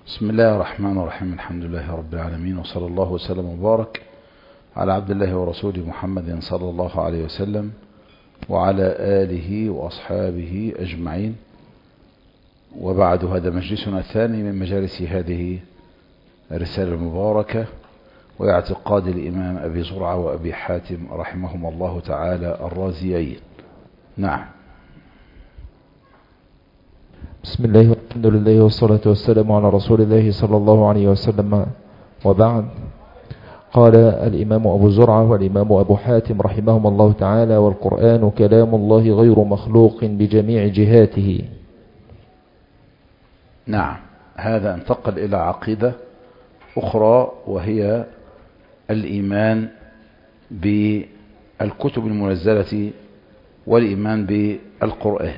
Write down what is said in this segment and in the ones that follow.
بسم الله الرحمن الرحيم. الحمد لله رب العالمين، وصلى الله وسلم وبارك على عبد الله ورسوله محمد صلى الله عليه وسلم وعلى آله وأصحابه أجمعين. وبعد، هذا مجلسنا الثاني من مجالس هذه الرسالة المباركة، واعتقاد الإمام أبي زرعة وأبي حاتم رحمهم الله تعالى الرازيين. نعم. بسم الله والحمد لله والصلاة والسلام على رسول الله صلى الله عليه وسلم، وبعد. قال الإمام أبو زرعة والإمام أبو حاتم رحمهم الله تعالى: والقرآن كلام الله غير مخلوق بجميع جهاته. نعم، هذا انتقل إلى عقيدة أخرى، وهي الإيمان بالكتب المنزلة والإيمان بالقرآن.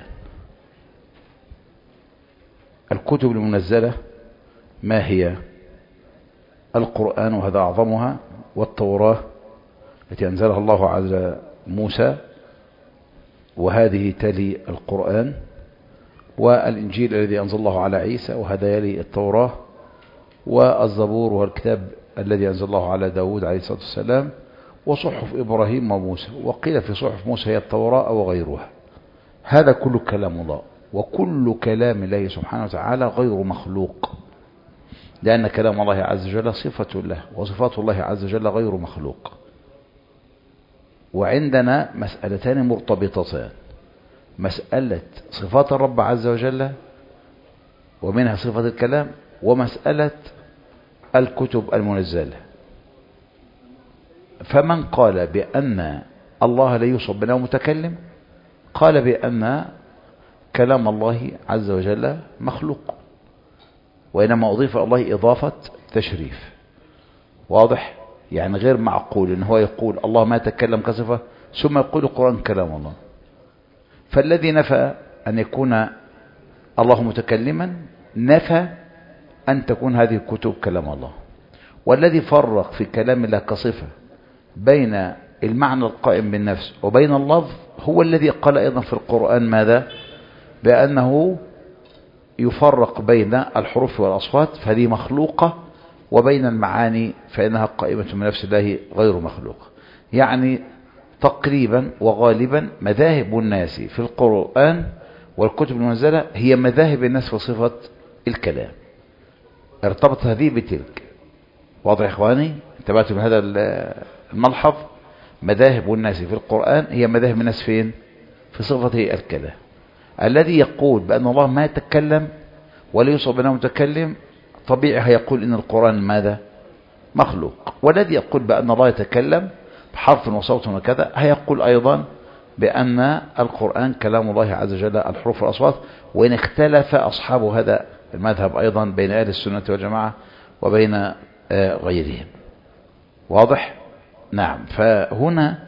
الكتب المنزلة ما هي؟ القرآن، وهذا أعظمها، والتوراة التي أنزلها الله على موسى، وهذه تلي القرآن، والإنجيل الذي أنزل الله على عيسى، وهذا يلي التوراة، والزبور والكتاب الذي أنزل الله على داود عليه الصلاة والسلام، وصحف إبراهيم وموسى، وقيل في صحف موسى هي التوراة أو غيرها. هذا كله كلام الله، وكل كلام الله سبحانه وتعالى غير مخلوق، لأن كلام الله عز وجل صفة له، وصفات الله عز وجل غير مخلوق. وعندنا مسألتان مرتبطتان: مسألة صفات الرب عز وجل، ومنها صفة الكلام، ومسألة الكتب المنزلة. فمن قال بأن الله لا يوصف بأنه متكلم، قال بأن كلام الله عز وجل مخلوق، وإنما أضيف الله إضافة تشريف. واضح؟ يعني غير معقول إن هو يقول الله ما تكلم كصفة ثم يقول القرآن كلام الله. فالذي نفى أن يكون الله متكلما نفى أن تكون هذه الكتب كلام الله. والذي فرق في كلام الله كصفة بين المعنى القائم بالنفس وبين اللفظ هو الذي قال أيضا في القرآن ماذا؟ بأنه يفرق بين الحروف والأصوات فهذه مخلوقة، وبين المعاني فإنها قائمة من نفس الله غير مخلوقة. يعني تقريبا وغالبا مذاهب الناس في القرآن والكتب المنزلة هي مذاهب الناس في صفة الكلام، ارتبط هذه بتلك. واضح يا إخواني؟ انتبهتوا بهذا الملحظ؟ مذاهب الناس في القرآن هي مذاهب الناس فين؟ في صفة الكلام. الذي يقول بأن الله ما يتكلم ولا يوصف بأنه متكلم طبيعي هيقول إن القرآن ماذا؟ مخلوق. والذي يقول بأن الله يتكلم بحرف وصوت وكذا هيقول أيضا بأن القرآن كلام الله عز وجل الحروف والأصوات. وإن اختلف أصحاب هذا المذهب أيضا بين أهل السنة والجماعة وبين غيرهم. واضح؟ نعم. فهنا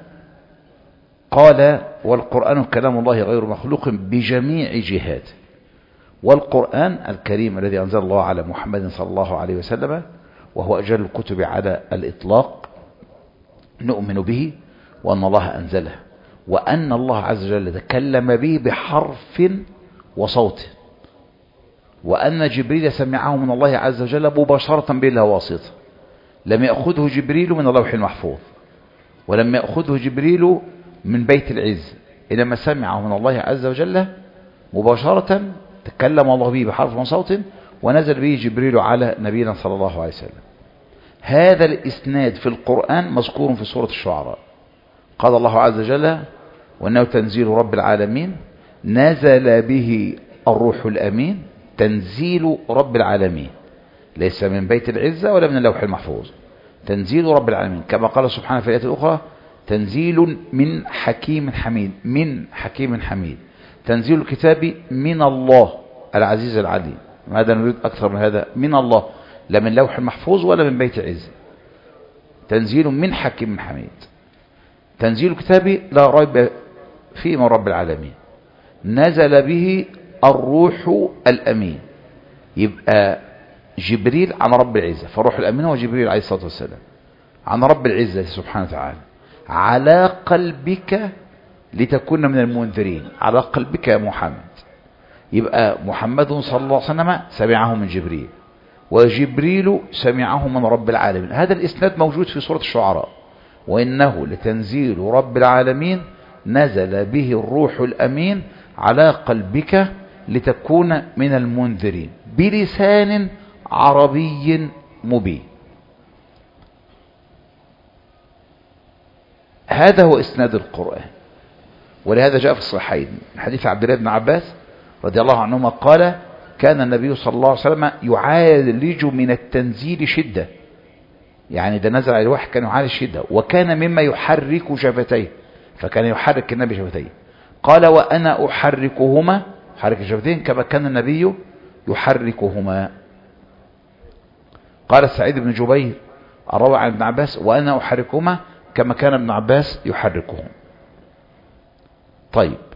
قال: والقرآن كلام الله غير مخلوق بجميع جهاته. والقرآن الكريم الذي أنزل الله على محمد صلى الله عليه وسلم، وهو أجل الكتب على الإطلاق، نؤمن به وأن الله أنزله، وأن الله عز وجل تكلم به بحرف وصوت، وأن جبريل سمعه من الله عز وجل مباشرة بلا واسطة. لم يأخذه جبريل من اللوح المحفوظ، ولم يأخذه جبريل من بيت العز، إنما سمعه من الله عز وجل مباشرة، تكلم الله به بحرف وصوت، ونزل به جبريل على نبينا صلى الله عليه وسلم. هذا الإسناد في القرآن مذكور في سورة الشعراء. قال الله عز وجل: وأنه تنزيل رب العالمين نزل به الروح الأمين. تنزيل رب العالمين، ليس من بيت العزة ولا من اللوح المحفوظ، تنزيل رب العالمين، كما قال سبحانه في الآية الأخرى: تنزيل من حكيم حميد. من حكيم حميد. تنزيل الكتاب من الله العزيز العليم. ماذا نريد أكثر من هذا؟ من الله، لا من لوح المحفوظ ولا من بيت العز. تنزيل من حكيم حميد. تنزيل الكتاب لا ريب فيه من رب العالمين. نزل به الروح الأمين. يبقى جبريل عن رب العزة، فالروح الأمين هو جبريل عليه الصلاة والسلام، عن رب العزة سبحانه وتعالى، على قلبك لتكون من المنذرين. على قلبك يا محمد. يبقى محمد صلى الله عليه وسلم سمعه من جبريل، وجبريل سمعه من رب العالمين. هذا الإسناد موجود في سورة الشعراء. وإنه لتنزيل رب العالمين نزل به الروح الأمين على قلبك لتكون من المنذرين بلسان عربي مبين. هذا هو إسناد القرآن. ولهذا جاء في الصحيحين من حديث عبد الله بن عباس رضي الله عنهما قال كان النبي صلى الله عليه وسلم يعالج من التنزيل شدة، يعني ده نزل على الوحي كان يعالج شدة، وكان مما يحرك شفتيه، فكان يحرك النبي شفتيه. قال وأنا أحركهما، حرك الشفتين كما كان النبي يحركهما. قال سعيد بن جبير الروى عن ابن عباس وأنا أحركهما كما كان ابن عباس يحركهم. طيب،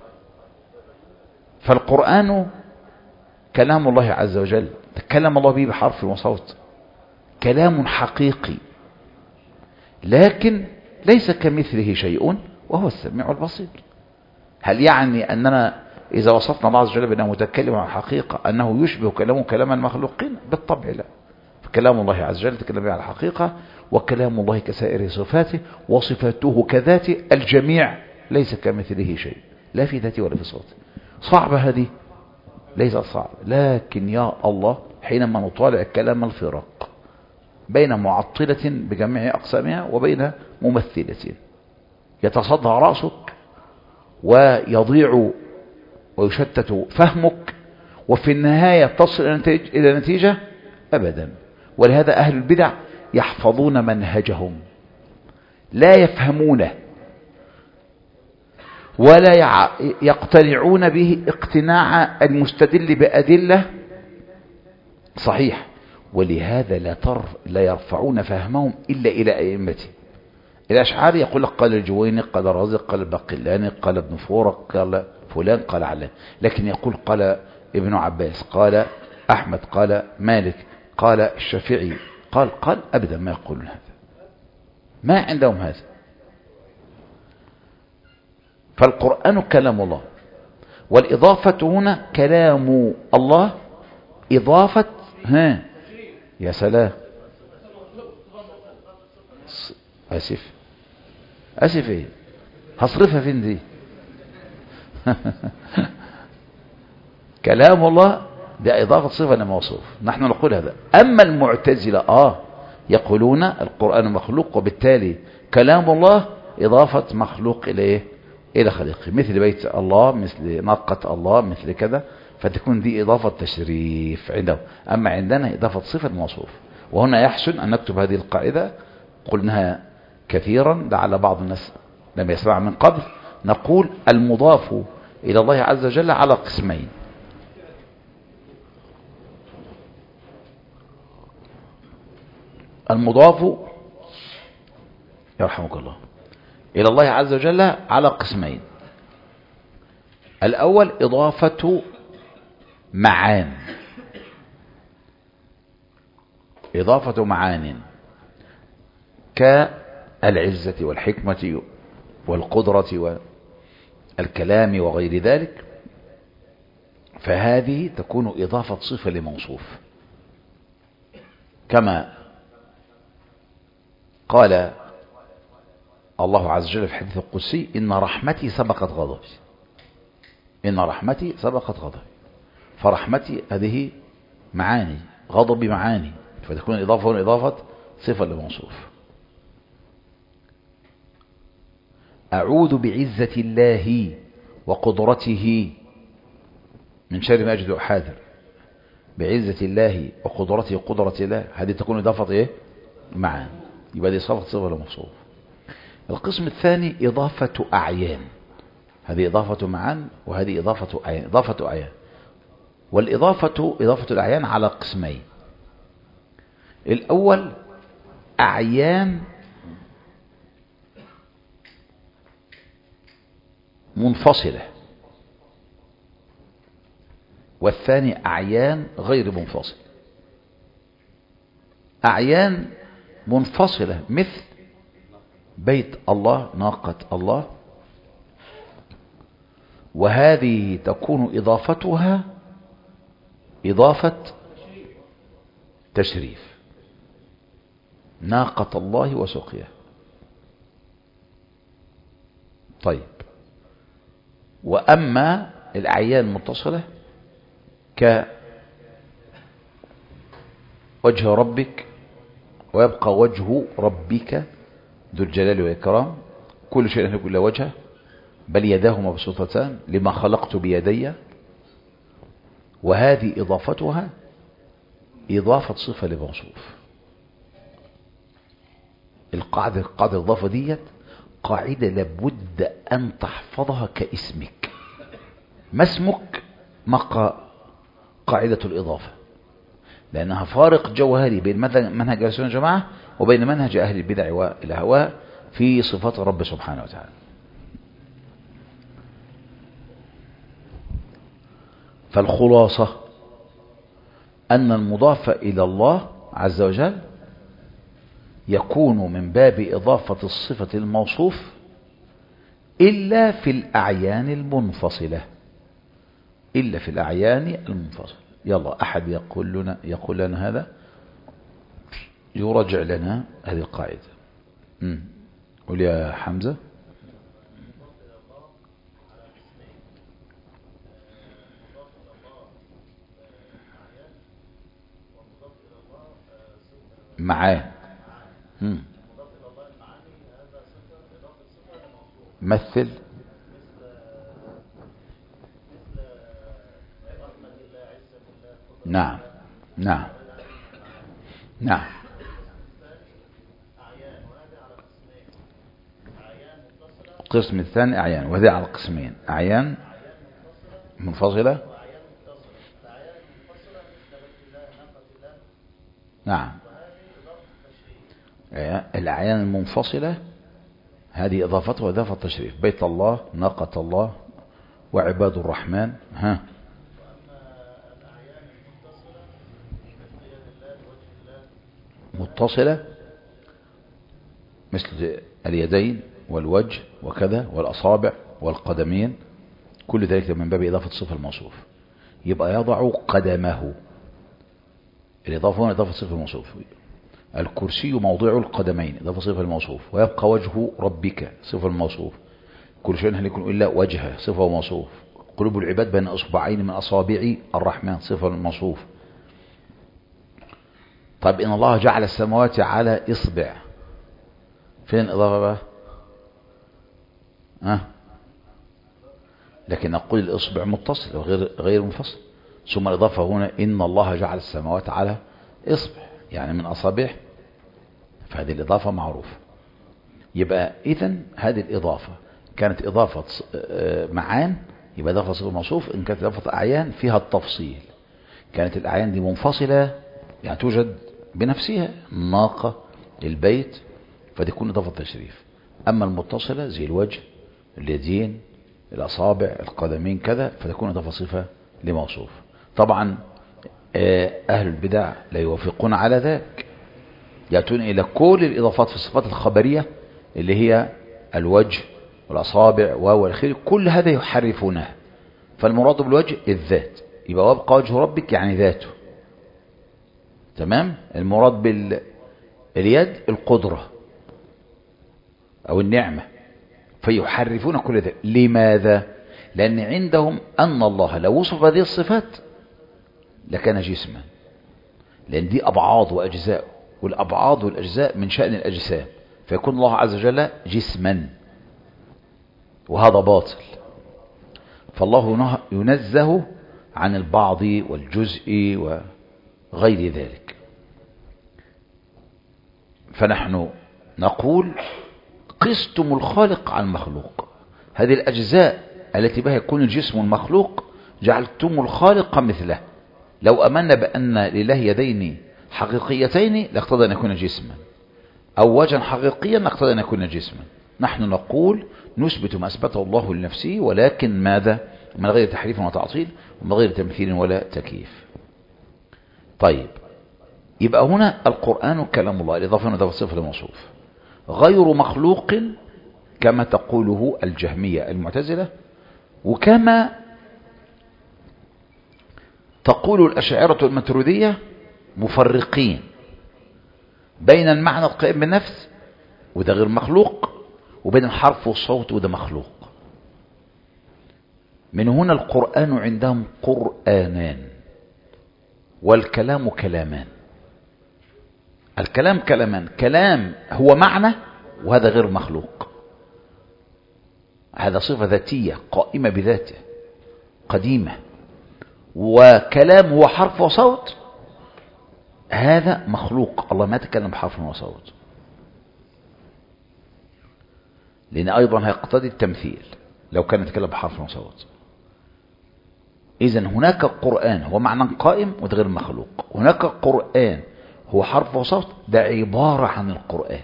فالقرآن كلام الله عز وجل، تكلم الله به بحرف وصوت، كلام حقيقي، لكن ليس كمثله شيء وهو السميع البصير. هل يعني أننا إذا وصفنا الله عز وجل بأنه متكلم عن حقيقة أنه يشبه كلامه كلام المخلوقين؟ بالطبع لا. فكلام الله عز وجل تكلم على الحقيقة، وكلام الله كسائر صفاته، وصفاته كذاته الجميع ليس كمثله شيء، لا في ذاته ولا في صفاته. صعبة هذه؟ ليست صعبة، لكن يا الله حينما نطالع كلام الفرق بين معطلة بجميع أقسامها وبين ممثلة يتصدى رأسك ويضيع ويشتت فهمك، وفي النهاية تصل إلى نتيجة أبدا. ولهذا أهل البدع يحفظون منهجهم، لا يفهمونه ولا يقتنعون به اقتناع المستدل بأدلة صحيح، ولهذا لا يرفعون فهمهم إلا إلى أئمته. الأشعار يقول لك قال الجويني، قال الرازي، قال الباقلاني، قال ابن فورك، قال فلان، قال علان، لكن يقول قال ابن عباس، قال أحمد، قال مالك، قال الشافعي، قال أبدا ما يقولون هذا، ما عندهم هذا. فالقرآن كلام الله، والإضافة هنا كلام الله إضافة يا سلام، أسف إيه هصرفها فين دي؟ كلام الله ده إضافة صفة لموصوف، نحن نقول هذا. أما المعتزلة يقولون القرآن مخلوق، وبالتالي كلام الله إضافة مخلوق إلى خليقه، مثل بيت الله، مثل ناقة الله، مثل كذا، فتكون دي إضافة تشريف عندهم. أما عندنا إضافة صفة موصوف. وهنا يحسن أن نكتب هذه القاعدة، قلناها كثيرا لعل بعض الناس لم يسمع من قبل. نقول المضاف إلى الله عز وجل على قسمين: المضاف يرحمك الله إلى الله عز وجل على قسمين. الأول إضافة معان، إضافة معان كالعزة والحكمة والقدرة والكلام وغير ذلك، فهذه تكون إضافة صفة لموصوف، كما قال الله عز وجل في الحديث القدسي: إن رحمتي سبقت غضبي، إن رحمتي سبقت غضبي. فرحمتي هذه معاني، غضبي معاني، فتكون الإضافة هنا إضافة صفة لموصوف. أعوذ بعزة الله وقدرته من شر ما أجد أحاذر. بعزة الله وقدرته، قدرة الله، هذه تكون إضافة معاني، يبقى دي صفة لموصوف. القسم الثاني إضافة أعيان، هذه إضافة معان وهذه إضافة أعيان، إضافة أعيان. والإضافة إضافة الأعيان على قسمين: الأول أعيان منفصلة، والثاني أعيان غير منفصلة. أعيان منفصلة مثل بيت الله، ناقة الله، وهذه تكون إضافتها إضافة تشريف، ناقة الله وسقيا. طيب، وأما الأعيان المتصلة كوجه ربك ويبقى وجه ربك ذو الجلال والإكرام، كل شيء له إلا وجهه، بل يداه مبسوطتان لما خلقت بيدي، وهذه إضافتها إضافة صفة لموصوف. القاعدة الإضافة ديت قاعدة لابد أن تحفظها كاسمك. ما اسمك؟ ما قاعدة الإضافة، لأنها فارق جوهري بين منهج أهل السنة والجماعة وبين منهج أهل البدع والهواء في صفات الرب سبحانه وتعالى. فالخلاصة أن المضاف إلى الله عز وجل يكون من باب إضافة الصفة الموصوف إلا في الأعيان المنفصلة، إلا في الأعيان المنفصلة. يلا أحد يقول لنا هذا، يرجع لنا هذه القاعدة. قل يا حمزة. معاه. مثل. نعم نعم نعم. القسم الثاني أعيان، وهذه على قسمين: أعيان منفصلة. نعم. الأعيان المنفصلة هذه إضافتها إضافة تشريف، بيت الله، ناقة الله، وعباد الرحمن. متصلة مثل اليدين والوجه وكذا والأصابع والقدمين، كل ذلك من باب إضافة صفة الموصوف. يبقى يضع قدمه، الإضافة هنا إضافة صفة الموصوف. الكرسي موضع القدمين، إضافة صفة الموصوف. ويبقى وجه ربك صفة الموصوف. كل شيء هل يكون إلا وجهه صفة وموصوف. قلوب العباد بين أصبعين من أصابع الرحمن صفة الموصوف. طيب إن الله جعل السماوات على إصبع، فين الإضافة بقى؟ لكن نقول الإصبع متصل وغير منفصل. ثم الإضافة هنا إن الله جعل السماوات على إصبع، يعني من أصابعه، فهذه الإضافة معروفة. يبقى إذن هذه الإضافة كانت إضافة معان، يبقى إضافة صفة موصوف. إن كانت إضافة أعيان فيها التفصيل، كانت الأعيان دي منفصلة يعني توجد بنفسها، الناقة، البيت، فتكون إضافة تشريف. أما المتصلة زي الوجه، اليدين، الأصابع، القدمين كذا، فتكون إضافة صفة لموصوف. طبعا أهل البدع لا يوافقون على ذلك، يأتون إلى كل الإضافات في الصفات الخبرية اللي هي الوجه والأصابع والخير، كل هذا يحرفونه. فالمراد بالوجه الذات، يبقى وابقى وجه ربك يعني ذاته، تمام. المراد باليد القدرة أو النعمة، فيحرفون كل ذلك. لماذا؟ لأن عندهم أن الله لو وصف هذه الصفات لكان جسما، لأن دي أبعاض وأجزاء، والأبعاض والأجزاء من شأن الأجسام، فيكون الله عز وجل جسما، وهذا باطل. فالله ينزه عن البعض والجزء وغير ذلك. فنحن نقول قستم الخالق عن المخلوق، هذه الأجزاء التي بها يكون الجسم المخلوق جعلتم الخالق مثله. لو أمنا بأن لله يدين حقيقيتين لاقتضى أن يكون جسما، أو وجها حقيقيا لاقتضى أن يكون جسما. نحن نقول نثبت ما أثبته الله لنفسه، ولكن ماذا؟ من غير تحريف وتعطيل، ومن غير تمثيل ولا تكييف. طيب، يبقى هنا القرآن كلام الله، الإضافة هنا إضافة صفة لموصوف، غير مخلوق كما تقوله الجهمية المعتزلة، وكما تقول الأشاعرة الماتريدية مفرقين بين المعنى القائم بالنفس وده غير مخلوق، وبين الحرف والصوت وده مخلوق. من هنا القرآن عندهم قرآنان، والكلام كلامان. الكلام كلامان، كلام هو معنى وهذا غير مخلوق، هذا صفة ذاتية قائمة بذاته قديمة، وكلام هو حرف وصوت هذا مخلوق. الله ما تكلم بحرف وصوت، لأن أيضا هيقتضي التمثيل لو كان يتكلم بحرف وصوت. إذن هناك قرآن هو معنى قائم وده غير مخلوق، هناك قرآن هو حرف وصوت، ده عبارة عن القرآن،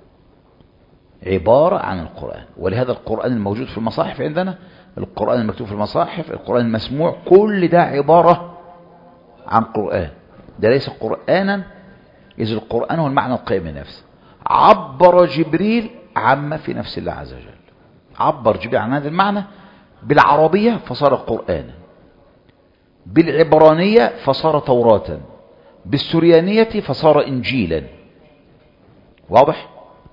عبارة عن القرآن. ولهذا القرآن الموجود في المصاحف عندنا، القرآن المكتوب في المصاحف، القرآن المسموع، كل ده عبارة عن قرآن، ده ليس قرآنا. إذ القرآن هو المعنى القائم بنفسه. عبر جبريل عما في نفس الله عز وجل، عبر جبريل عن هذا المعنى بالعربية فصار قرآنا، بالعبرانية فصار توراة، بالسريانية فصار إنجيلا. واضح؟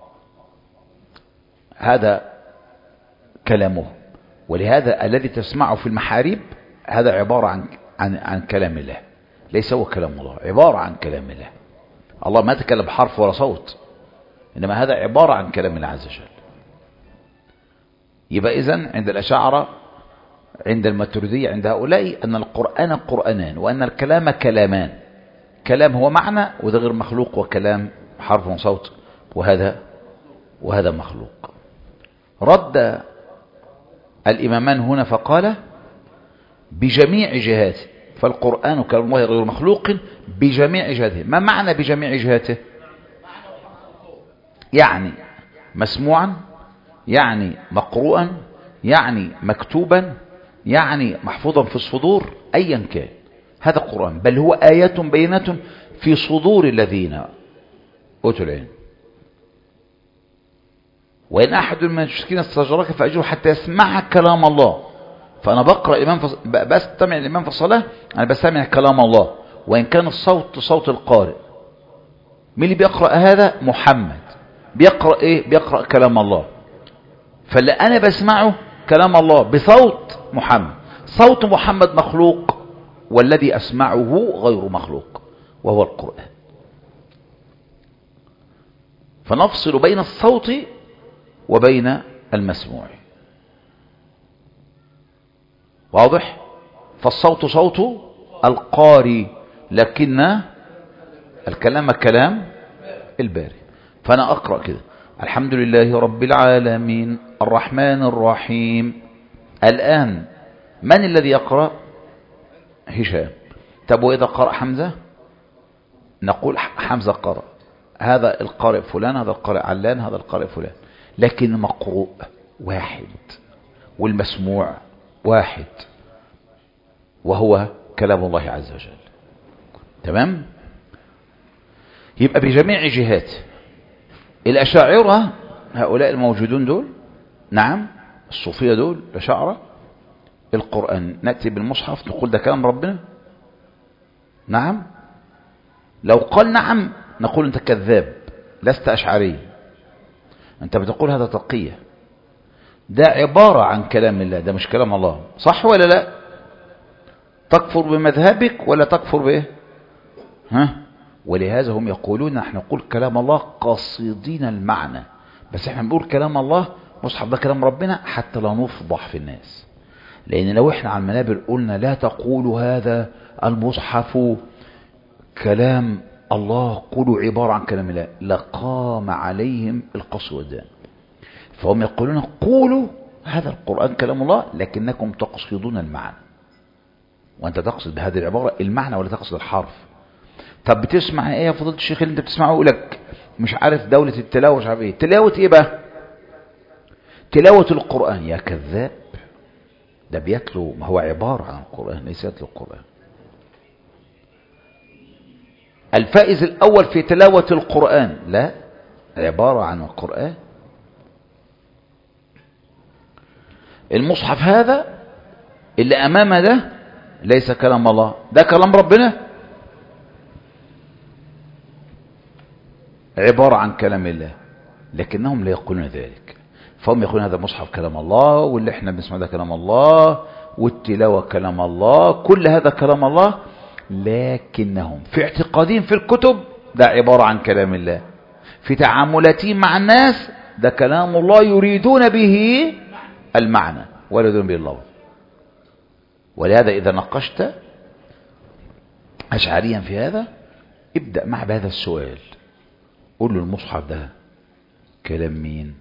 هذا كلامه. ولهذا الذي تسمعه في المحاريب هذا عبارة عن كلام الله، ليس هو كلام الله، عبارة عن كلام الله. الله ما تكلم بحرف ولا صوت، إنما هذا عبارة عن كلام الله عز وجل. يبقى إذن عند الأشاعرة، عند الماتريدية، عند هؤلاء، أن القرآن قرآنان وأن الكلام كلامان. كلام هو معنى وده غير مخلوق، وكلام حرف وصوت وهذا مخلوق. رد الإمامان هنا فقال بجميع جهاته، فالقرآن كلام الله غير مخلوق بجميع جهاته. ما معنى بجميع جهاته؟ يعني مسموعا، يعني مقروءا، يعني مكتوبا، يعني محفوظا في الصدور، أيا كان هذا القرآن. بل هو آيات بينات في صدور الذين أوتوا العلم. وإن أحد من المشركين استجارك فأجره حتى يسمع كلام الله. فأنا بقرأ بستمع الإمام في الصلاة، أنا بستمع كلام الله، وإن كان الصوت صوت القارئ. مين اللي بيقرأ هذا؟ محمد. بيقرأ إيه؟ بيقرأ كلام الله. فاللي أنا بسمعه كلام الله بصوت محمد. صوت محمد مخلوق، والذي أسمعه غير مخلوق وهو القرآن. فنفصل بين الصوت وبين المسموع. واضح؟ فالصوت صوت القارئ، لكن الكلام كلام الباري. فأنا أقرأ كده: الحمد لله رب العالمين الرحمن الرحيم. الآن من الذي يقرأ؟ هشام. طب وإذا قرأ حمزة نقول حمزة قرأ، هذا القارئ فلان، هذا القارئ علان، هذا القارئ فلان. لكن المقروء واحد والمسموع واحد، وهو كلام الله عز وجل. تمام؟ يبقى بجميع جهات. الأشاعرة هؤلاء الموجودون دول، نعم، الصوفية دول الأشاعرة، القرآن نأتي بالمصحف نقول ده كلام ربنا؟ نعم. لو قال نعم نقول أنت كذاب، لست أشعري، أنت بتقول هذا تقية، ده عبارة عن كلام الله، ده مش كلام الله. صح ولا لا؟ تكفر بمذهبك ولا تكفر بإيه؟ ولهذا هم يقولون نحن نقول كلام الله قاصدين المعنى، بس احنا بنقول كلام الله مصحف ده كلام ربنا حتى لا نفضح في الناس. لأن لو احنا على المنابر قلنا لا تقولوا هذا المصحف كلام الله، قولوا عبارة عن كلام الله، لقام عليهم القص والدان. فهم يقولون قولوا هذا القرآن كلام الله لكنكم تقصدون المعنى، وأنت تقصد بهذه العبارة المعنى ولا تقصد الحرف. طب بتسمع ايه يا فضيلة الشيخ اللي انت بتسمعه؟ يقول لك مش عارف دولة التلاوة، مش عارف ايه تلاوة ايه بقى؟ تلاوة القرآن. يا كذاب، ده بيتلو، ما هو عبارة عن القرآن، ليس يتلو القرآن. الفائز الأول في تلاوة القرآن لا، عبارة عن القرآن. المصحف هذا اللي أمامه ده ليس كلام الله، ده كلام ربنا. عبارة عن كلام الله، لكنهم لا يقولون ذلك. فهم يقولون هذا مصحف كلام الله، واللي احنا بنسمع ده كلام الله، والتلاوة كلام الله، كل هذا كلام الله، لكنهم في اعتقادهم في الكتب ده عبارة عن كلام الله، في تعاملاتهم مع الناس ده كلام الله يريدون به المعنى ولا يريدون به اللفظ. ولهذا إذا ناقشت أشعريا في هذا ابدأ مع بهذا السؤال، قول له المصحف ده كلام مين؟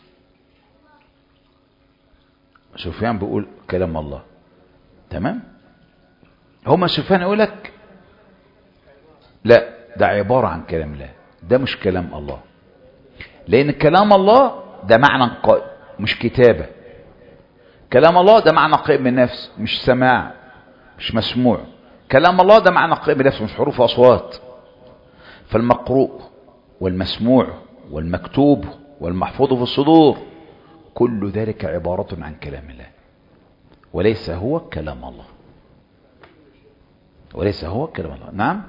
سفيان بيقول كلام الله، تمام. هما سفيان يقول لك لا ده عبارة عن كلام الله، ده مش كلام الله، لأن كلام الله ده معنى قائم مش كتابة. كلام الله ده معنى قائم بالنفس مش سماع مش مسموع. كلام الله ده معنى قائم بالنفس مش حروف وأصوات. فالمقروء والمسموع والمكتوب والمحفوظ في الصدور كل ذلك عبارة عن كلام الله، وليس هو كلام الله، وليس هو كلام الله. نعم،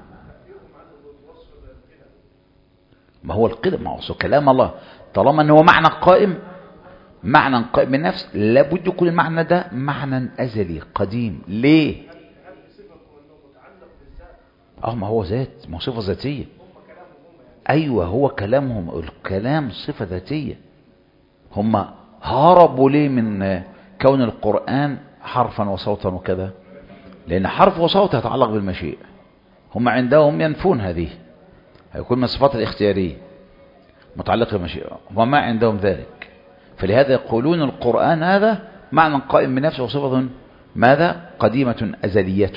ما هو القدم، ما هو كلام الله طالما انه معنى قائم، معنى قائم بالنفس، لابد يكون المعنى ده معنى أزلي قديم. ليه؟ ما هو ذات، ما هو صفة ذاتية. أيوة هو كلامهم، الكلام صفة ذاتية. هم هربوا ليه من كون القرآن حرفا وصوتا وكذا؟ لأن حرف وصوت يتعلق بالمشيئة، هم عندهم ينفون هذه، هيكون من الصفات الاختيارية متعلقة بالمشيئة، وما عندهم ذلك. فلهذا يقولون القرآن هذا معنى قائم بنفسه وصفة ماذا؟ قديمة أزلية.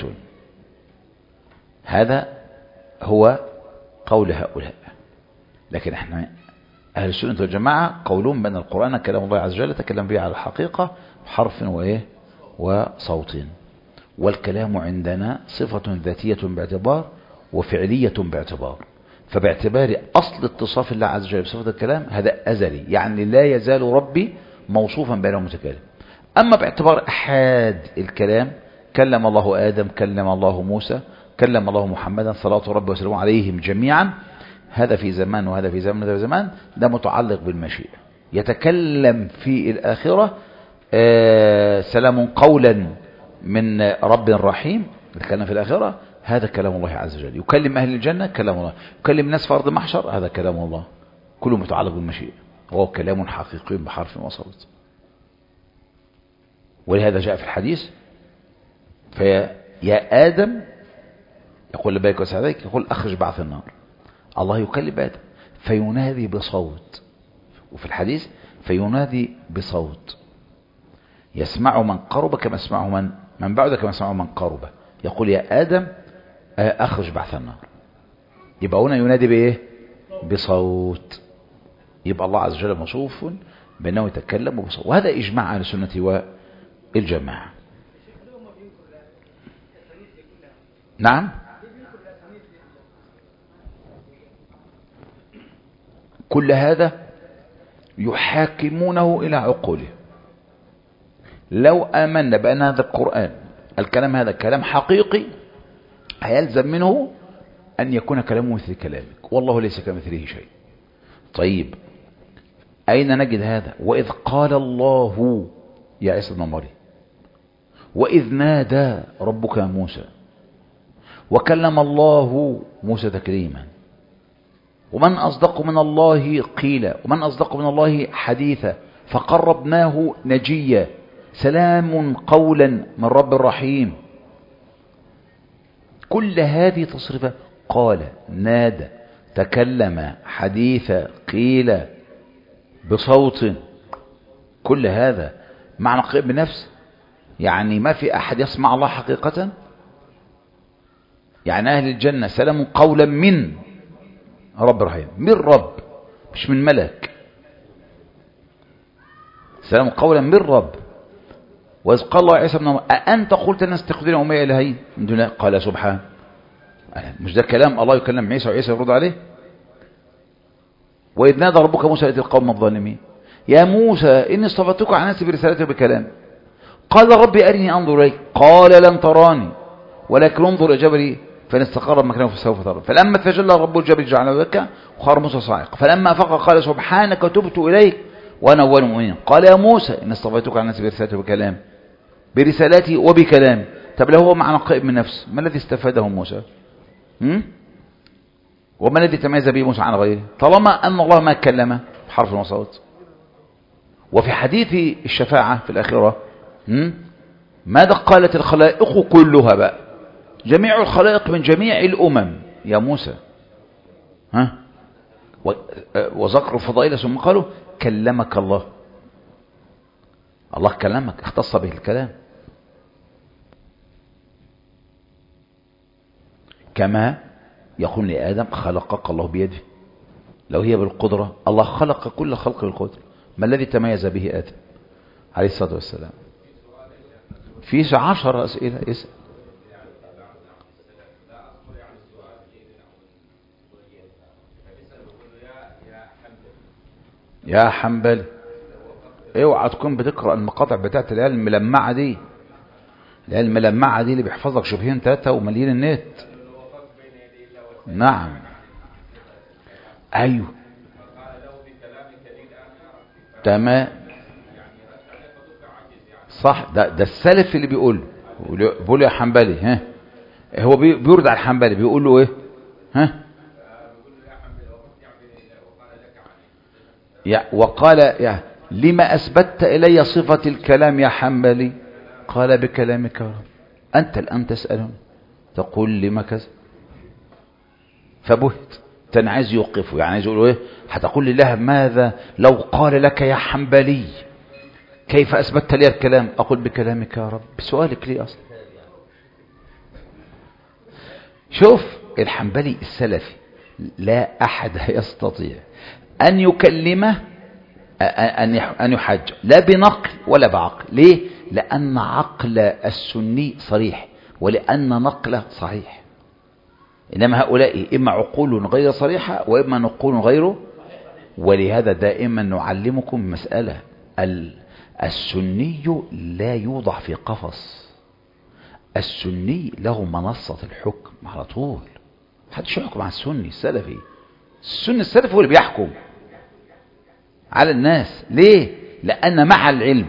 هذا هو قول هؤلاء. لكن احنا أهل السنة والجماعة قولون بأن القرآن كلام الله عز وجل تكلم به على الحقيقة حرف وإيه وصوت. والكلام عندنا صفة ذاتية باعتبار وفعلية باعتبار. فباعتبار أصل اتصاف الله عز وجل بصفة الكلام هذا أزلي، يعني لا يزال ربي موصوفا بأنه متكلم. أما باعتبار أحاد الكلام، كلم الله آدم، كلم الله موسى، كلم الله محمدا صلاة ربي وسلامه عليهم جميعا، هذا في زمان وهذا في زمان وهذا في زمان، ده متعلق بالمشيئة. يتكلم في الآخرة سلام قولا من رب رحيم، يتكلم في الآخرة، هذا كلام الله عز وجل. يكلم أهل الجنة كلام الله، يكلم الناس في أرض المحشر، هذا كلام الله، كله متعلق بالمشيئة، وهو كلام حقيقي بحرف وصوت. ولهذا جاء في الحديث فيا آدم يقول لبيك وسعديك، يقول أخرج بعث النار. الله يكلم آدم فينادي بصوت، وفي الحديث فينادي بصوت يسمع من قرب كما يسمعه من بعد كما يسمعه من قرب. يقول يا آدم أخرج بعث النار. يبقى هنا ينادي بإيه؟ بصوت. يبقى الله عز وجل موصوف بأنه يتكلم بصوت، وهذا إجماع أهل السنة والجماعة. نعم، كل هذا يحاكمونه إلى عقوله. لو آمنا بأن هذا القرآن الكلام هذا كلام حقيقي، هيلزم منه أن يكون كلامه مثل كلامك، والله ليس كمثله شيء. طيب أين نجد هذا؟ وإذ قال الله يا عيسى ابن مريم، وإذ نادى ربك موسى، وكلم الله موسى تكليما، ومن أصدق من الله قيلا، ومن أصدق من الله حديثا، فقربناه نجيا، سلام قولا من رب رحيم. كل هذه تصرفة، قال، نادى، تكلم، حديث، قيل، بصوت، كل هذا معنى قائم بنفس. يعني ما في أحد يسمع الله حقيقة. يعني أهل الجنة سلام قولا من رب رحيم، من رب مش من ملك، سلام قولا من رب. وإذ قال الله عيسى ابن مريم أأنت قلت الناس تأخذون أمي إلهين من دون الله؟ قال سبحان. مش ده كلام الله يكلم عيسى وعيسى يرد عليه؟ وإذ نادى ربك موسى إلى القوم الظالمين، يا موسى إني اصطفيتك على الناس برسالتي وبكلامي. قال ربي أرني أنظر إليك، قال لن تراني ولكن انظر إلى جبل فإن استقر مكانه فسوف ترى. فلما تجلى رب الجبل جعله دكا وخر موسى صاعقا. فلما أفاق قال سبحانك تبت إليك وأنا أول المؤمنين. قال يا موسى إن اصطفيتك على الناس برسالتي وبكلامي، برسالتي وبكلامي. طب لو هو معنى قائم من نفسه، ما الذي استفاده موسى؟ وما الذي تميز به موسى عن غيره؟ طالما أن الله ما كلمه بحرف وصوت. وفي حديث الشفاعة في الآخرة ماذا قالت الخلائق كلها بقى؟ جميع الخلائق من جميع الأمم يا موسى، وذكروا فضائله ثم قالوا كلمك الله. الله كلمك، اختص به الكلام. كما يقول لآدم خلقك الله بيده. لو هي بالقدرة، الله خلق كل خلق بالقدرة. ما الذي تميز به آدم عليه الصلاة والسلام؟ في 10 أسئلة اسأل. يا حنبلي اوعى تكون بتقرأ المقاطع بتاعت العيال الملمعة دي. العيال الملمعة دي اللي بيحفظك شبهين 3 ومليين النت. نعم ايوه تمام صح. ده السلف اللي بيقول يا حنبلي. هو بيرد على الحنبلي بيقول له ايه؟ وقال لما أثبتت إلي صفة الكلام يا حنبلي؟ قال بكلامك يا رب. أنت الآن تسألهم تقول لما كذا؟ فبهت. كان عايز يوقفه، يعني عايز يقول ايه؟ هتقول لله ماذا لو قال لك يا حنبلي كيف أثبتت لي الكلام؟ أقول بكلامك يا رب. بسؤالك ليه أصلا؟ شوف الحنبلي السلفي لا أحد يستطيع أن يكلمه أن يحج لا بنقل ولا بعقل. ليه؟ لأن عقل السني صريح ولأن نقله صحيح. إنما هؤلاء إما عقول غير صريحة وإما نقول غيره. ولهذا دائما نعلمكم مسألة: السني لا يوضع في قفص. السني له منصة الحكم على طول. محدش يحكم على السني السلفي. السني السلفي هو اللي بيحكم على الناس. ليه؟ لأن مع العلم.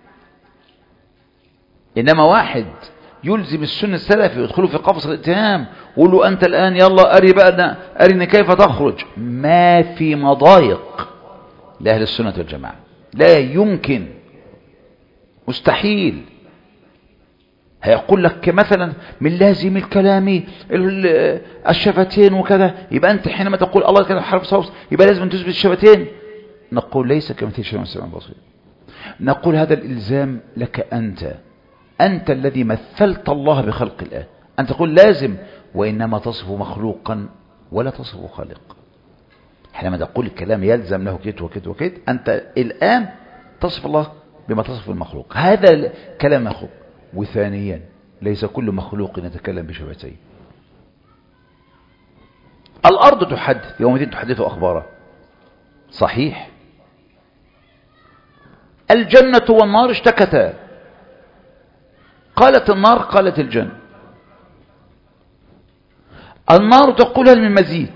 إنما واحد يلزم السنة السلفي ويدخله في قفص الاتهام ويقول له أنت الآن يلا أرني كيف تخرج. ما في مضايق لأهل السنة والجماعة، لا يمكن، مستحيل. هيقول لك مثلا من لازم الكلام الشفتين وكذا، يبقى أنت حينما تقول الله كان حرف صوت يبقى لازم تثبت الشفتين. نقول ليس كمثل شيء والسميع البصير. نقول هذا الإلزام لك أنت الذي مثلت الله بخلق الآن. أن تقول لازم، وإنما تصف مخلوقا ولا تصف خالق. حينما تقول الكلام يلزم له كده وكده وكده، أنت الآن تصف الله بما تصف المخلوق. هذا كلام مخلوق. وثانيا ليس كل مخلوق يتكلم بشفتين. الأرض تحدث يوم الدين، تحدث أخبارها صحيح. الجنة والنار اشتكتا، قالت النار قالت الجنة. النار تقول هل من مزيد؟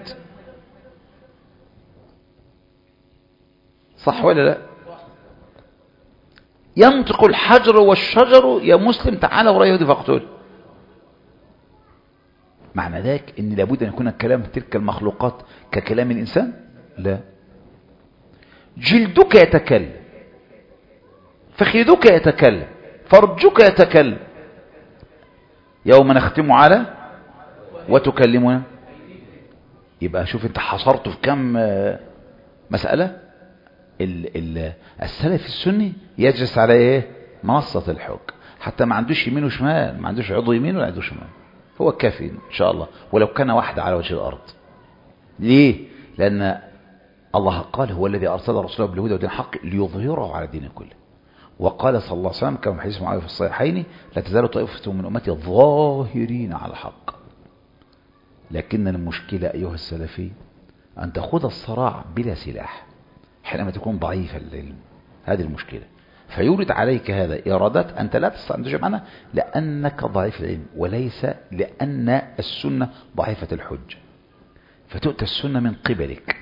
صح ولا لا؟ ينطق الحجر والشجر يا مسلم تعالى وراء يهودي فاقتل. معنى ذلك ان لابد ان يكون الكلام تلك المخلوقات ككلام الانسان؟ لا. جلدك يتكلم، فخذك يتكلم، فرجك يتكلم. يوم نختم على وتكلمنا. يبقى شوف انت حصرته في كم مسألة. السلف السني يجلس على ايه؟ منصة الحكم. حتى ما عندوش يمين وشمال، ما عندوش عضو يمين ولا عضو شمال. هو كافي ان شاء الله ولو كان واحد على وجه الارض. ليه؟ لان الله قال هو الذي ارسل رسوله بالهدى ودين الحق ليظهره على الدين كله. وقال صلى الله عليه وسلم كما حديث معاوية في الصحيحين: لا تزال طائفة من امتي ظاهرين على الحق. لكن المشكلة ايها السلفي ان تخوض الصراع بلا سلاح حينما تكون ضعيف العلم. هذه المشكلة. فيورد عليك هذا إرادات أنت لا تستطيع أن تجمع، لأنك ضعيف العلم، وليس لأن السنة ضعيفة الحج، فتؤتى السنة من قبلك،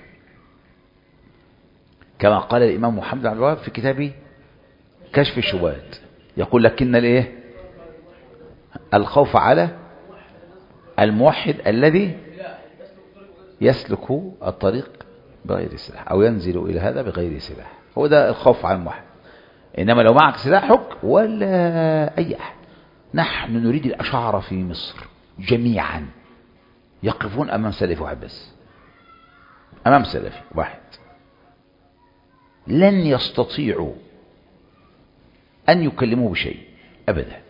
كما قال الإمام محمد بن عبد الوهاب في كتابه كشف الشبهات، يقول لكن الايه الخوف على الموحد الذي يسلك الطريق بغير سلاح أو ينزل إلى هذا بغير سلاح، هو ده الخوف على الموحد. إنما لو معك سلاحك ولا أي أحد، نحن نريد الأشاعرة في مصر جميعا يقفون أمام سلفي واحد بس، أمام سلفي واحد، لن يستطيعوا أن يكلموا بشيء أبدا،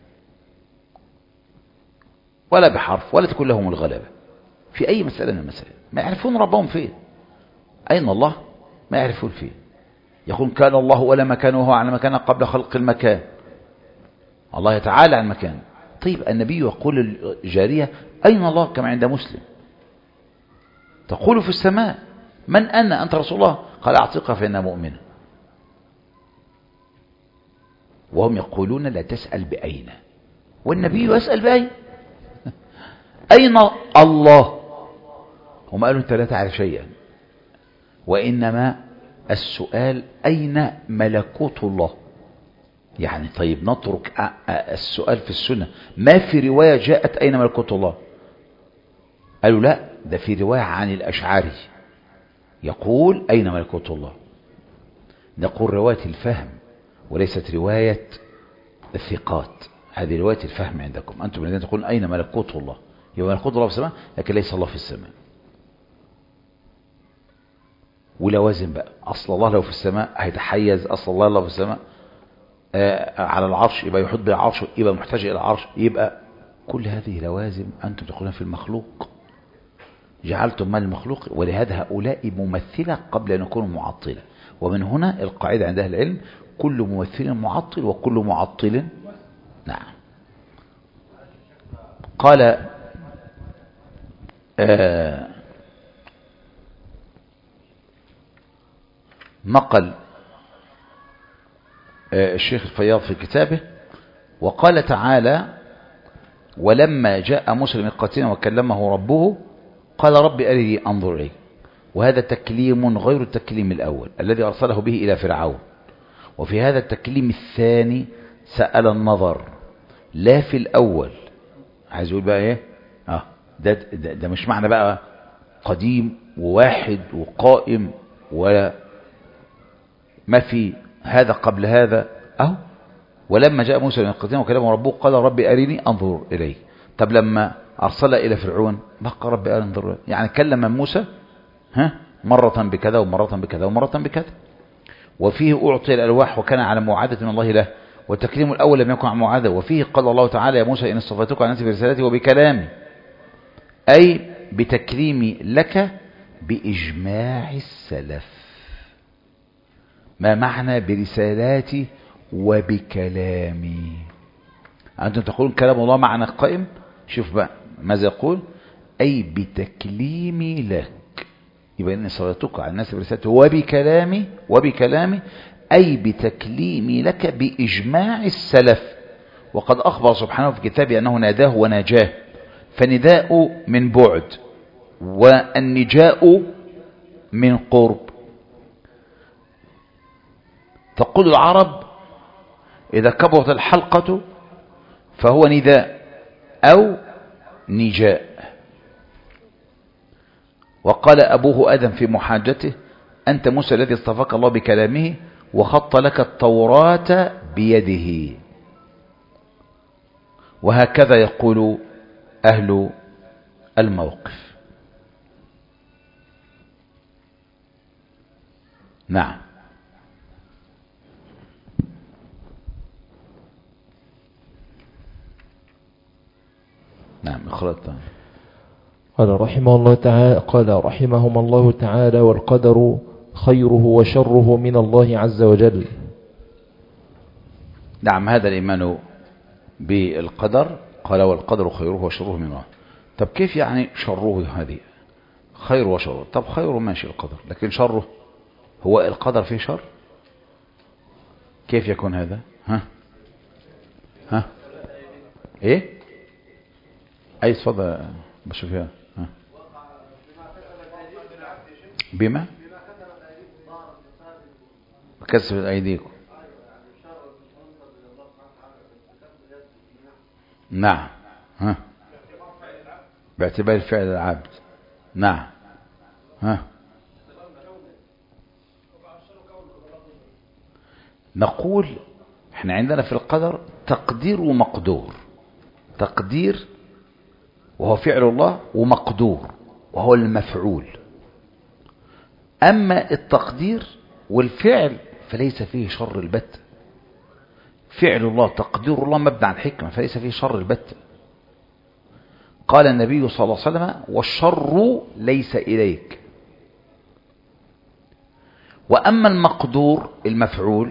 ولا بحرف، ولا تكون لهم الغلبة في أي مسألة من المسائل. ما يعرفون ربهم فين، أين الله ما يعرفون فين. يقول كان الله ولا مكان وهو على مكان قبل خلق المكان، الله يتعالى عن مكان. طيب النبي يقول الجارية أين الله كما عند مسلم، تقول في السماء من أنا أنت رسول الله، قال أعتقها فإنها مؤمنة. وهم يقولون لا تسأل بأين، والنبي يسأل بأين. أين الله؟ هم قالوا أنت لا تعرف شيئا، وإنما السؤال أين ملكوت الله. يعني طيب نترك السؤال في السنة، ما في رواية جاءت أين ملكوت الله؟ قالوا لا، ده في رواية عن الأشعري يقول أين ملكوت الله. نقول رواية الفهم وليست رواية الثقات، هذه رواية الفهم عندكم أنتم الذين تقولون أين ملكوت الله، يبقى ملكوت الله في السماء لكن ليس الله في السماء. ولوازم بقى، أصل الله لو في السماء هيتحيز، أصل الله لو في السماء على العرش يبقى يحط بالعرش، يبقى محتاج إلى العرش، يبقى كل هذه لوازم أنتم تقولون في المخلوق، جعلتم من المخلوق، ولهذا هؤلاء ممثلة قبل أن يكونوا معطلة. ومن هنا القاعدة عند أهل العلم كل ممثل معطل وكل معطل نعم. قال نقل الشيخ الفياض في كتابه وقال تعالى ولما جاء موسى لميقاتنا وكلمه ربه قال رب أرني أنظر إليك. وهذا تكليم غير التكليم الأول الذي أرسله به إلى فرعون. وفي هذا التكليم الثاني سأل النظر لا في الأول. عايز يقول بقى إيه ده مش معنى بقى قديم وواحد وقائم ولا ما في هذا قبل هذا. ولما جاء موسى لميقاتنا وكلمه ربه قال ربي أرني أنظر إليك. طب لما أرسل إلى فرعون بقى ربي أرني أنظر إليك، يعني كلم موسى مرة بكذا ومرة بكذا ومرة بكذا. وفيه أعطي الألواح وكان على موعدة من الله له، والتكليم الأول لم يكن على موعدة. وفيه قال الله تعالى يا موسى إن اصطفيتك على الناس برسالتي وبكلامي، أي بتكريمي لك بإجماع السلف. ما معنى برسالاتي وبكلامي؟ أنتم تقولون كلام الله معنى قائم. شوف بقى ماذا يقول، أي بتكليمي لك، يبقى إني صليتك على الناس برسالتي وبكلامي أي بتكليمي لك بإجماع السلف. وقد أخبر سبحانه في كتابه أنه ناداه وناجاه، فنداء من بعد والنجاء من قرب. تقول العرب إذا كبرت الحلقة فهو نداء أو نجاء. وقال أبوه آدم في محاجته أنت موسى الذي اصطفاك الله بكلامه وخط لك التوراة بيده. وهكذا يقول أهل الموقف. نعم. نعم اخرجت. قال رحمهم الله تعالى والقدر خيره وشره من الله عز وجل. نعم هذا الإيمان بالقدر. قال والقدر خيره وشره من الله. طب كيف يعني شره؟ هذه خير وشر. طب خيره ماشي القدر، لكن شره هو القدر فيه شر؟ كيف يكون هذا؟ ها ايه اي تفضل بشوف فيها. بما كسبت ايديكم. نعم. باعتبار فعل العبد. نعم. نقول احنا عندنا في القدر تقدير ومقدور. تقدير وهو فعل الله، ومقدور وهو المفعول. أما التقدير والفعل فليس فيه شر البتة. فعل الله تقدير الله مبني عن حكمة، فليس فيه شر البتة. قال النبي صلى الله عليه وسلم: والشر ليس إليك. وأما المقدور المفعول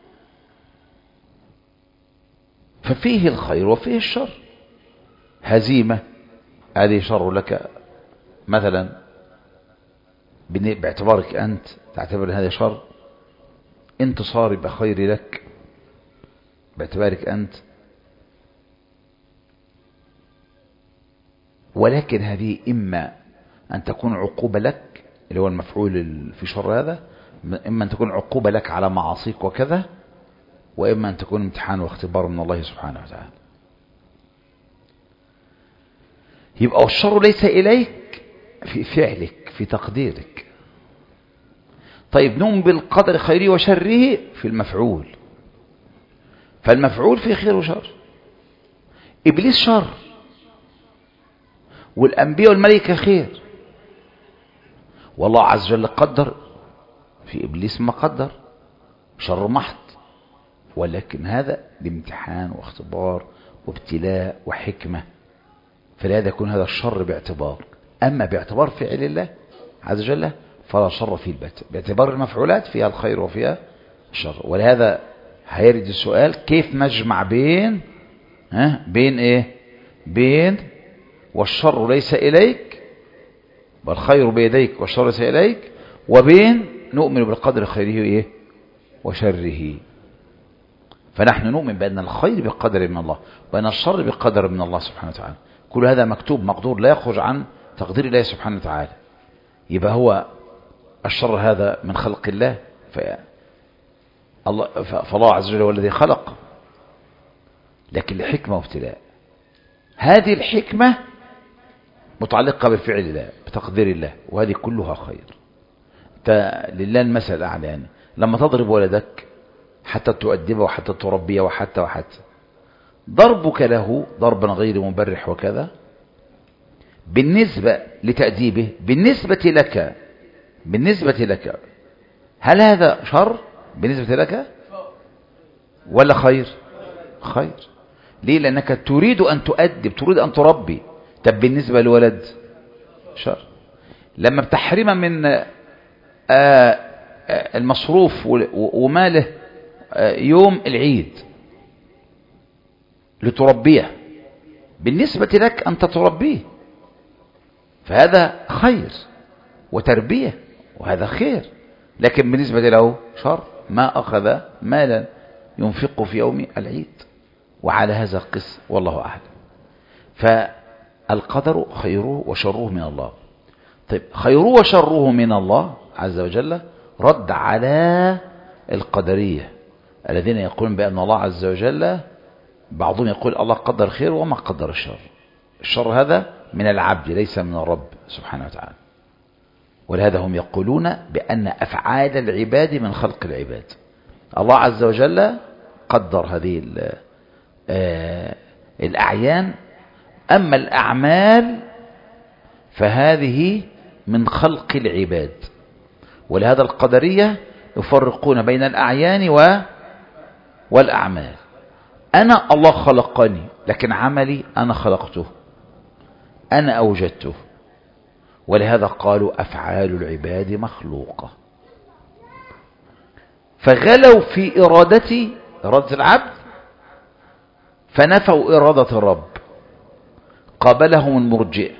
ففيه الخير وفيه الشر. هزيمة هذه شر لك مثلا باعتبارك أنت تعتبر هذا شر. انتصار يبقى خير لك باعتبارك أنت. ولكن هذه إما أن تكون عقوبة لك اللي هو المفعول في شر هذا، إما أن تكون عقوبة لك على معاصيك وكذا، وإما أن تكون امتحان واختبار من الله سبحانه وتعالى. يبقى الشر ليس إليك في فعلك في تقديرك. طيب نؤمن بالقدر خيره وشره في المفعول. فالمفعول فيه خير وشر. إبليس شر، والأنبياء والملائكة خير. والله عز وجل قدر في إبليس ما قدر شر محض، ولكن هذا لامتحان واختبار وابتلاء وحكمة. فلهذا يكون هذا الشر باعتبار. أما باعتبار فعل الله عز وجل فلا شر فيه البتة. باعتبار المفعولات فيها الخير وفيها الشر. ولهذا هيرد السؤال: كيف نجمع بين ايه؟ بين والشر ليس إليك والخير بيديك والشر ليس إليك، وبين نؤمن بالقدر خيره ايه وشره. فنحن نؤمن بأن الخير بقدر من الله، وأن الشر بقدر من الله سبحانه وتعالى. كل هذا مكتوب مقدور لا يخرج عن تقدير الله سبحانه وتعالى. يبقى هو الشر هذا من خلق الله، فالله عز وجل هو الذي خلق، لكن لحكمة وابتلاء. هذه الحكمة متعلقة بفعل الله بتقدير الله، وهذه كلها خير. لله المثل الأعلى. يعني لما تضرب ولدك حتى تؤدبه وحتى تربيه وحتى ضربك له ضربا غير مبرح وكذا بالنسبة لتأديبه بالنسبة لك هل هذا شر بالنسبة لك ولا خير؟ خير. ليه؟ لأنك تريد أن تؤدب، تريد أن تربي. طب بالنسبة للولد شر. لما بتحرمه من المصروف وماله يوم العيد لتربيه، بالنسبة لك أنت تربيه، فهذا خير وتربية وهذا خير. لكن بالنسبة له شر، ما أخذ مالا ينفقه في يوم العيد. وعلى هذا القس والله أعلم. فالقدر خيره وشره من الله. طيب خيره وشره من الله عز وجل رد على القدرية الذين يقولون بأن الله عز وجل، بعضهم يقول الله قدر خير وما قدر الشر. الشر هذا من العبد ليس من الرب سبحانه وتعالى. ولهذا هم يقولون بأن أفعال العباد من خلق العباد. الله عز وجل قدر هذه الأعيان، أما الأعمال فهذه من خلق العباد. ولهذا القدرية يفرقون بين الأعيان والأعمال. أنا الله خلقني، لكن عملي أنا خلقته، أنا أوجدته. ولهذا قالوا أفعال العباد مخلوقة. فغلوا في إرادة العبد، فنفوا إرادة الرب. قابلهم المرجئة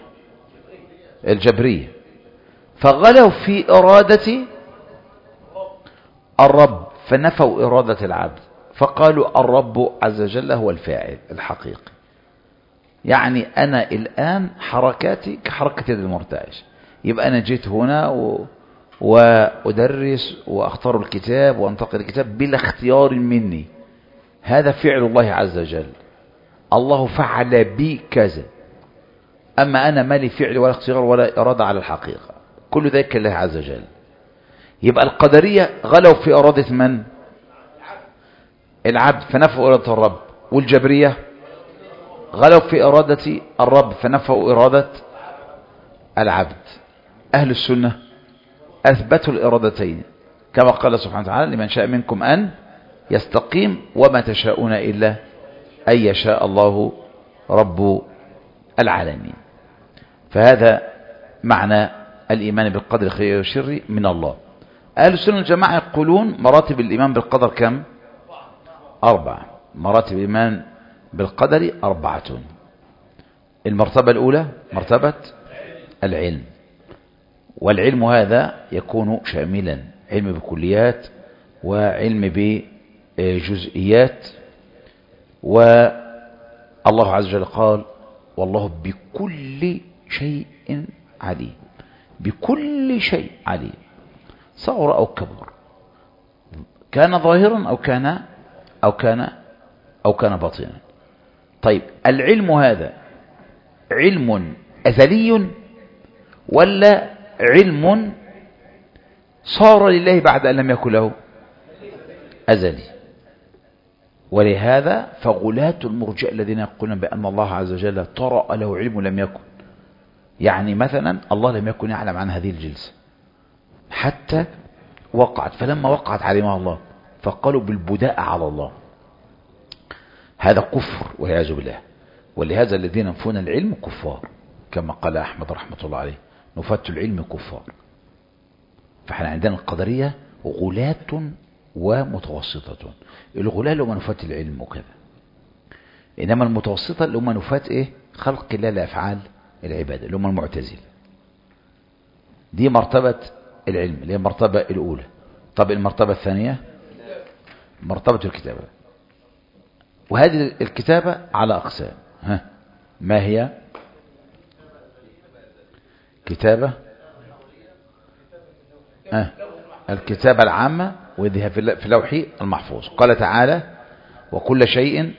الجبرية، فغلوا في إرادة الرب فنفوا إرادة العبد، فقالوا الرب عز وجل هو الفاعل الحقيقي. يعني أنا الآن حركاتي كحركة يد المرتعش، يبقى أنا جيت هنا وأدرس وأختار الكتاب وأنتقل الكتاب بلا اختيار مني، هذا فعل الله عز وجل، الله فعل بي كذا. أما أنا ما لي فعل ولا اختيار ولا إرادة على الحقيقة، كل ذلك الله عز وجل. يبقى القدرية غلوا في إرادة من؟ العبد، فنفوا إرادة الرب. والجبرية غلوا في إرادة الرب، فنفوا إرادة العبد. أهل السنة أثبتوا الإرادتين، كما قال سبحانه وتعالى لمن شاء منكم أن يستقيم وما تشاءون إلا أن يشاء الله رب العالمين. فهذا معنى الإيمان بالقدر خير والشر من الله. أهل السنة والجماعة يقولون مراتب الإيمان بالقدر كم؟ 4. مراتب الإيمان بالقدر 4. المرتبة الأولى مرتبة العلم، والعلم هذا يكون شاملا، علم بكليات وعلم بجزئيات. والله عز وجل قال والله بكل شيء عليم، بكل شيء عليم، صغر أو كبر، كان ظاهرا أو كان باطنا. طيب العلم هذا علم أزلي ولا علم صار لله بعد أن لم يكن له؟ أزلي. ولهذا فغلاة المرجئة الذين يقولون بأن الله عز وجل طرأ له علم لم يكن، يعني مثلا الله لم يكن يعلم عن هذه الجلسة حتى وقعت، فلما وقعت علمها الله، فقالوا بالبداء على الله. هذا كفر والعياذ بالله. ولهذا الذين ينفون العلم كفار، كما قال أحمد رحمة الله عليه نفاة العلم كفار. فاحنا عندنا القدرية غلاة ومتوسطة. الغلاة اللي هم نفاة العلم وكذا، إنما المتوسطة اللي هم نفاة إيه؟ خلق الله لأفعال العبادة، اللي هم المعتزلة. دي مرتبة العلم اللي هي المرتبة الأولى. طب المرتبة الثانية مرتبة الكتابة، وهذه الكتابة على أقسام. ما هي؟ كتابة الكتابة العامة، وذي في اللوح المحفوظ. قال تعالى وكل شيء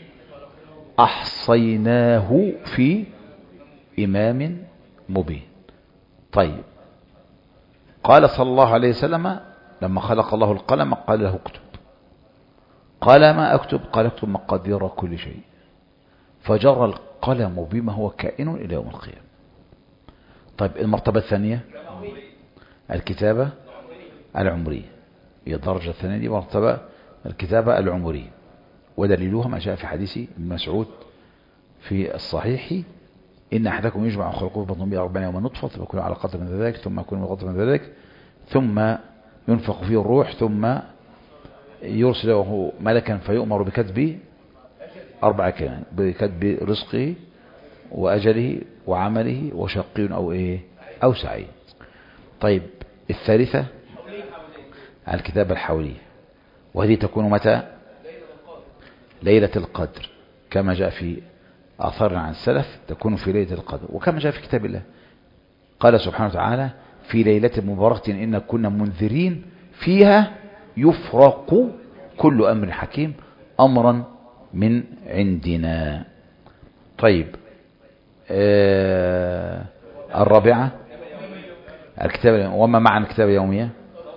أحصيناه في إمام مبين. طيب قال صلى الله عليه وسلم لما خلق الله القلم قال له اكتب، قال ما أكتب؟ قال اكتب مقادير كل شيء، فجرى القلم بما هو كائن إلى يوم القيامة. طيب المرتبة الثانية الكتابة العمرية، هي الدرجة الثانية دي مرتبة الكتابة العمرية، ودليلها ما جاء في حديث ابن مسعود في الصحيح إن أحدكم يجمع خلقه في بطن أمه 40 يوما نطفة ثم يكون على قدر من ذلك ثم يكون على قدر من ذلك ثم ينفخ فيه الروح ثم يرسل له ملكا فيؤمر بكتب 4 كلمات، بكتب رزقه وأجله وعمله وشقي أو سعيد. طيب الثالثة الكتابة الحولية، وهذه تكون متى؟ ليلة القدر، كما جاء في آثار عن السلف تكون في ليلة القدر، وكما جاء في كتاب الله قال سبحانه وتعالى في ليلة مباركة إن كنا منذرين فيها يفرق كل أمر حكيم أمرا من عندنا. طيب الرابعة الكتابة، وما معنى الكتابة اليومية؟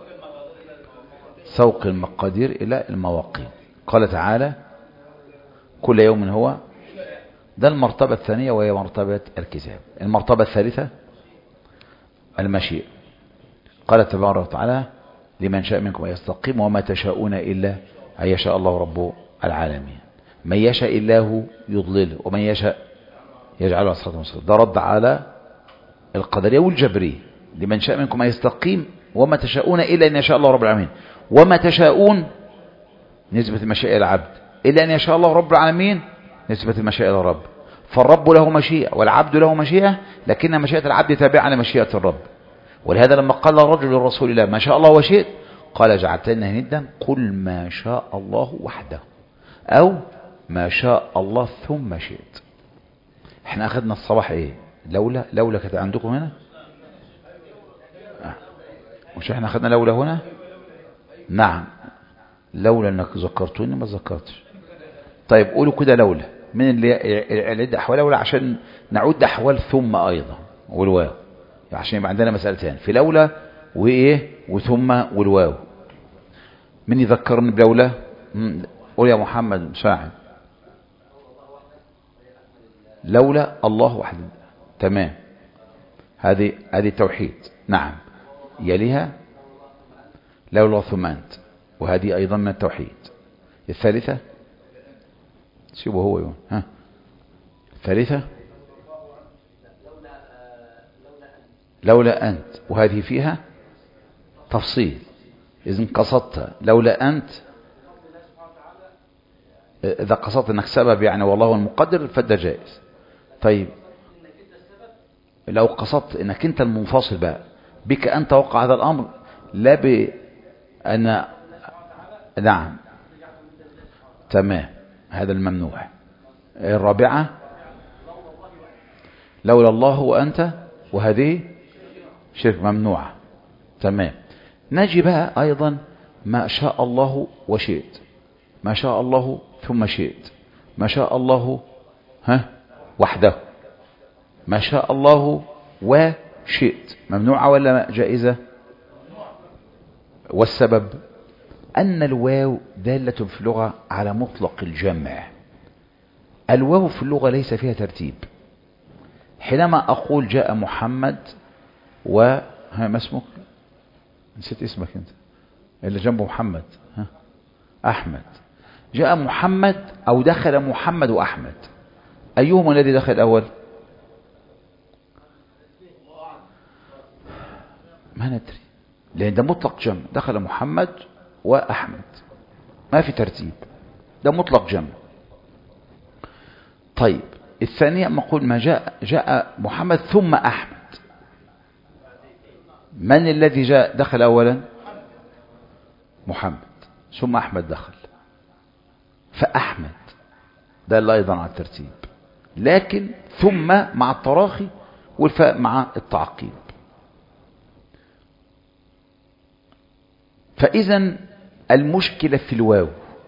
سوق المقادير إلى المواقيت. قال تعالى كل يوم هو، ده المرتبة الثانية وهي مرتبة الكتاب. المرتبة الثالثة المشيئة، قال تبارك وتعالى لمن شاء منكم يستقيم وما تشاءون إلا أن يشاء الله رب العالمين. من يشاء الله يضلله ومن يشاء يجعله على صراط مستقيم. ده رد على القدرية والجبرية. لمن شاء منكم يستقيم وما تشاءون إلا أن يشاء الله رب العالمين، وما تشاءون نسبة المشيئة إلى العبد، إلا أن يشاء الله رب العالمين نسبة المشيئة إلى الرب. فالرب له مشيئة والعبد له مشيئة، لكن مشيئة العبد تابعة لمشيئة الرب. ولهذا لما قال الرجل للرسول الله ما شاء الله وشئت، قال جعلتني ندا قل ما شاء الله وحده أو ما شاء الله ثم شئت. احنا أخذنا الصباح ايه؟ لولا كانت عندكم هنا؟ مش احنا أخذنا لولا هنا؟ نعم، لولا انك ذكرتوني ما ذكرتش. طيب قولوا كده لولا، من اللي يعد أحوال لولا عشان نعد أحوال ثم أيضا والواو، عشان يبقى عندنا مسألتين في لولا وإيه وثم والواو. من يذكرني بلولا؟ قول يا محمد مساعد. لولا الله وحده، تمام، هذه توحيد. نعم، يليها لولا ثم أنت، وهذه أيضا من التوحيد. الثالثة سيبه هو يقول. ها الثالثة لولا أنت، وهذه فيها تفصيل. إذن قصدت لولا أنت، إذا قصدت أنك سبب يعني والله هو المقدر فده جائز. طيب لو قصدت أنك أنت المنفصل بقى بك أنت وقع هذا الأمر لا بأن، نعم تمام، هذا الممنوع. الرابعة لولا الله وأنت، وهذه شرك ممنوعة. تمام. نجي بقى أيضا ما شاء الله وشئت، ما شاء الله ثم شئت، ما شاء الله وحده، ما شاء الله وشئت، ممنوعة ولا جائزة؟ والسبب أن الواو دالة في اللغة على مطلق الجمع. الواو في اللغة ليس فيها ترتيب. حينما أقول جاء محمد ما اسمك؟ نسيت اسمك أنت اللي جنبه محمد. أحمد. جاء محمد أو دخل محمد وأحمد، أيهما الذي دخل أول؟ ما ندري، لأن ده مطلق جمع، دخل محمد وأحمد، ما في ترتيب، ده مطلق جمع. طيب الثانية ما قول ما جاء محمد ثم أحمد، من الذي دخل أولا؟ محمد، ثم أحمد دخل، فأحمد دل أيضا على الترتيب، لكن ثم مع التراخي والفاء مع التعقيب. فإذا المشكلة في الواو،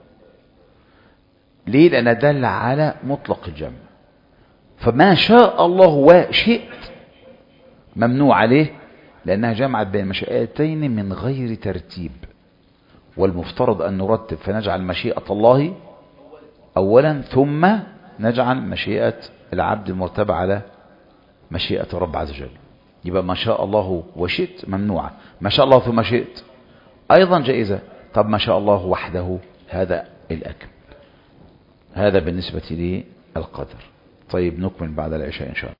ليه؟ لأن دل على مطلق الجمع. فما شاء الله وشئت ممنوع عليه، لأنها جمعت بين مشيئتين من غير ترتيب، والمفترض أن نرتب، فنجعل مشيئة الله أولا ثم نجعل مشيئة العبد المرتبة على مشيئة الرب عز وجل. يبقى ما شاء الله وشئت ممنوعة، ما شاء الله ثم شئت أيضا جائزة. طب ما شاء الله وحده هذا الأكمل. هذا بالنسبة للقدر. طيب نكمل بعد العشاء إن شاء الله.